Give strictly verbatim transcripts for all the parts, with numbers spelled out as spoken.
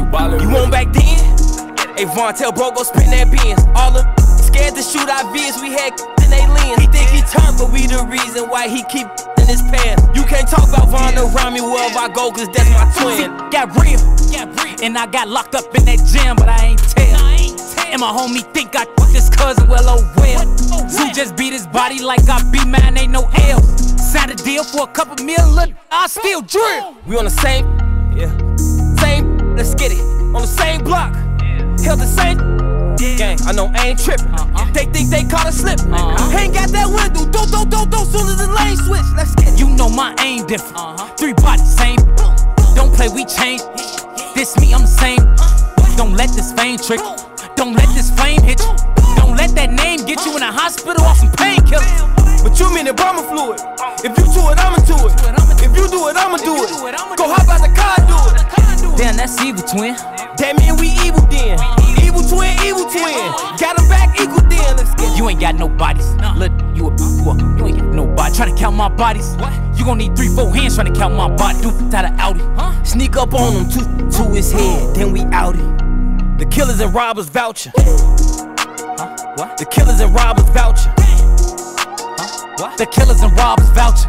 You want back then? Hey, Von, tell bro, go spin that Benz. All of scared to shoot our vids, we had in they lens. He think he turned, but we the reason why he keep in his pants. You can't talk about Von around me wherever I go, cause that's my twin. Got real, and I got locked up in that gym, but I ain't tell. And my homie think I took his cousin, well, oh well. Zoo just beat his body like I beat mine, ain't no L. Signed a deal for a couple mil, look, I still drill. We on the same, yeah, same, let's get it. On the same block, held the same gang. I know I ain't trippin'. Uh-uh. They think they caught a slip. Uh-huh. Ain't got that window, do, do, do, do, soon as the lane switch, let's get it. You know my aim different, uh-huh. Three bodies, same. Don't play, we change. This me, I'm the same. Don't let this fame trick. Don't let this flame hit you. Don't let that name get you in a hospital off some painkillers. But you mean embalming fluid. If you do it, I'ma do it. If you do it, I'ma do it. Go hop out the car, do it. Damn, that's evil, twin. That mean we evil then. Evil twin, evil twin. Got them back equal then. Let's get it. You ain't got no bodies. Look, you a what? You ain't got no body. Try to count my bodies. You gon' need three, four hands trying to count my body. Do out of Audi. Sneak up on him, two to his head, then we outie. The killers and robbers voucher. Huh? What? The killers and robbers voucher. Huh? What? The killers and robbers voucher.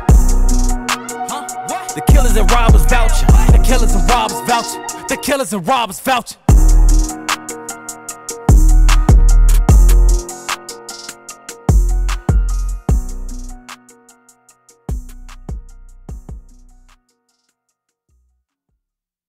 Huh? What? The killers and robbers voucher. The killers and robbers voucher. The killers and robbers voucher.